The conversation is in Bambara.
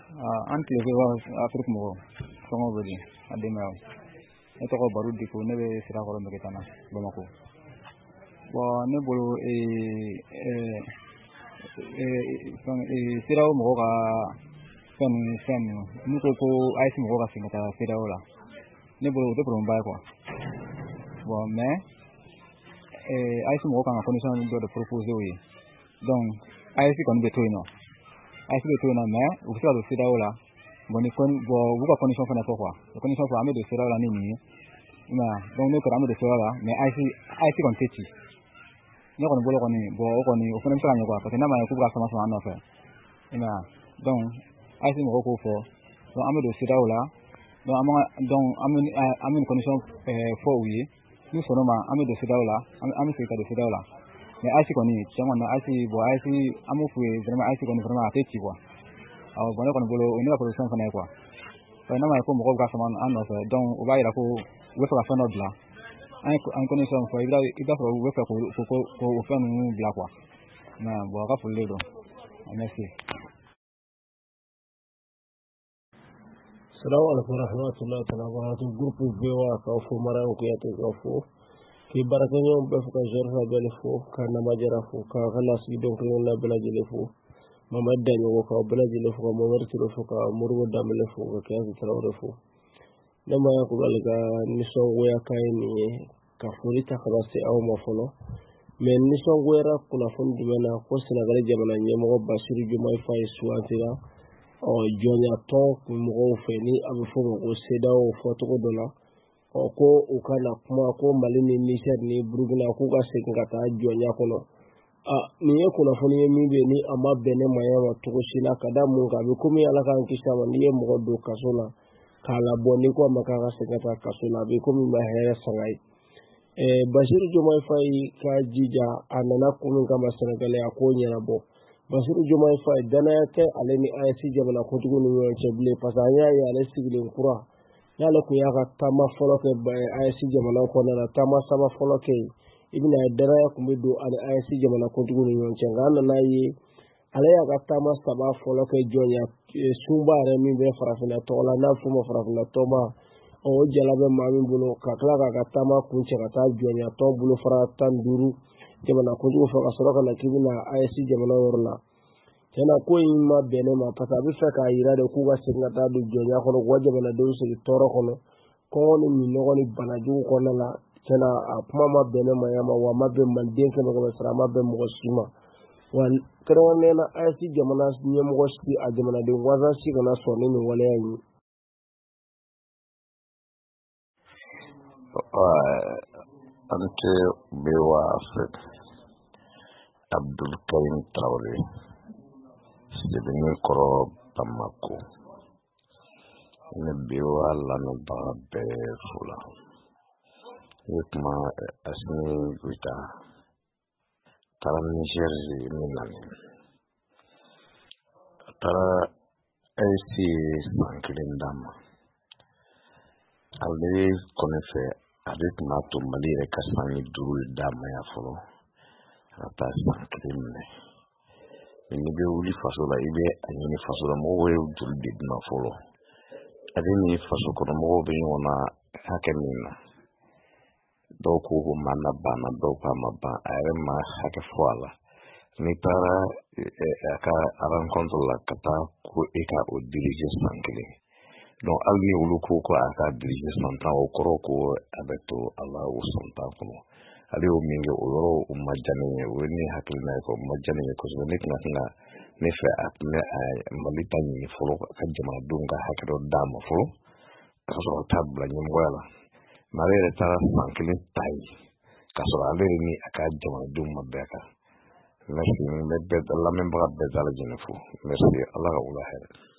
an tile fɛ wa Afrique mɔgɔ sɔngɔ bɛ di a dɛmɛ ne tɔgɔ Baru Diko ne bɛ Sirakɔrɔ Meketana Bamakɔ bon ne bolo CEDEAO mɔgɔ ka fɛn n'u ko AES mɔgɔ ka segin ka taa CEDEAO la ne bolo o tɛ problème ba ye quoi bon mais AES mɔgɔ kan ka condition dɔ de proposer o ye donc AES kɔni bɛ to yen nɔ AES bɛ to yen nɔ mais u bɛ se ka don CEDEAO la bon u b'u ka condition fana fɔ quoi o condition fɔ an bɛ don CEDEAO la ni nin ye donc n'o kɛra an bɛ don CEDEAO la mais AES kɔni tɛ ci ne kɔni bolo kɔni bon o kɔni o fana bɛ se ka ɲɛ quoi parce que n'a ma ɲɛ k'u bɛ ka sama an nɔfɛ donc AES mɔgɔw k'o fɔ donc an bɛ don CEDEAO la donc an bɛ nin condition fɔ u ye n'u sɔnn'o ma an bɛ don CEDEAO la an bɛ segin ka don CEDEAO la mais AES kɔni tiɲɛ kɔni na AES an b'u f'u ye vraiment AES kɔni vraiment a tɛ ci quoi bon ne kɔni bolo o ye ne ka position fana ye quoi n'a ma ɲɛ ko mɔgɔw bɛ ka sama an nɔfɛ donc o b'a jira ko u bɛ fɛ ka fɛn dɔ bila an condition fɔ i b'a sɔrɔ u bɛ fɛ k'o fɛn ninnu bila quoi bon a ka foli de don merci. Assalamu alaikum warahmatullahi wabarakatuh. Groupe VOA ka fo mara ko yate ka fo ki baraka ñoom be ko jorfa bele fo ka na majara fo ka xala si donc na bela jele fo mama dañu ko bela jele fo mo wertiro fo ka murgo damele fo ka kaasi trawre fo dama ko balga ni so woya kay ni ka fori ta ka se aw ma folo mais ni so wera kula fon dumena ko Sénégal jamana ñemo Bassirou Diomaye Faye suwantira jonya to mɔgɔw fɛ ni a bɛ fɔ ko CEDEAO fɔcogo dɔ la ko u kana kuma ko Mali ni Niger ni Burkina k'u ka segin ka taa jonya kɔnɔ nin ye kunnafoni ye min bɛ ni a ma bɛn ne maaya ma cogo si la ka da mun kan a bɛ komi Ala k'an kisi a ma n'i ye mɔgɔ don kaso la k'a labɔ n'i ko a ma k'a ka segin ka taa kaso la a bɛ komi ma hɛrɛ sanga ye Bassirou Diomaye Faye ka jija a nana kun min kama Sénégalais a k'o ɲɛnabɔ Bassirou Diomaye Faye danaya tɛ ale ni AES jamana kuntigi ni ɲɔgɔn cɛ bilen parce que an y'a ye ale sigilen kura n'ale kun y'a ka taama fɔlɔ kɛ AES jamana kɔnɔna na taama saba fɔlɔ kɛ yen i bɛna ye danaya kun bɛ don ani AES jamana kuntigi ni ɲɔgɔn cɛ nka an nana ye ale y'a ka taama saba fɔlɔ kɛ jɔnya sunba yɛrɛ min bɛ farafinna tɔgɔ la n'a bɛ f'o ma farafinna tɔgɔma o jala bɛ maa min bolo ka tila k'a ka taama kun cɛ ka taa jɔnya tɔn bolo fara 15 jamana kuntigi fɛ ka sɔrɔ ka na k'i bɛna AES jamana yɔrɔ la tiɲɛna ko in ma bɛn ne ma parce que a bɛ fɛ k'a jira de k'u ka segin ka taa don jɔnya kɔnɔ k'u ka jamanadenw sigi tɔɔrɔ kɔnɔ kɔngɔ ni minɔgɔ ni banajugu kɔnɔna la tiɲɛna a kuma ma bɛn ne ma yan ma wa a ma bɛn maliden kɛmɛ kɛmɛ sara a ma bɛn mɔgɔ si ma wa kɛrɛnkɛrɛnnenya la AES jamana ɲɛmɔgɔ si a jamanaden gansan si kana sɔn ni nin waleya in ye. Ante bewa Afrique Abdul Karim Traoré Sibini Koro Bamako ne bewa lanu ba be fula yekma asni wita tara Niger minani tara AES sankilin dama ale konefe avec ma to Mali yɛrɛ ka san ni duuru d'a ma ya fɔlɔ ka taa san kelen minɛ n'i bɛ wuli faso la i bɛ a ɲini faso la mɔgɔw ye joli de dun fɔlɔ ale ni faso kɔnɔ mɔgɔw bɛ ɲɔgɔn na hakɛ min na dɔw ko ko manna banna dɔw ko a ma ban a yɛrɛ ma hakɛ fɔ a la n'i taara a ka rencontre la ka taa ko e ka o diriger san kelen donc hali ni olu ko ko a ka diriger san tan o kɔrɔ ko a bɛ to a la o san tan kɔnɔ ale y'o min kɛ o yɔrɔ o ma diya ne ye o ye ne hakilina ye o ma diya ne ye kosɛbɛ ne tɛna se ka ne fɛ a tun bɛ Mali ta ɲini fɔlɔ ka jamanadenw ka hakɛ dɔ d'a ma fɔlɔ ka sɔrɔ ka taa bila ɲɛmɔgɔya la mais ale yɛrɛ taara san kelen ta ye ka sɔrɔ ale yɛrɛ ni a ka jamanadenw ma bɛn a kan merci n bɛ lamɛnbaga bɛɛ lajɛlen fo merci Ala ka wula hɛrɛ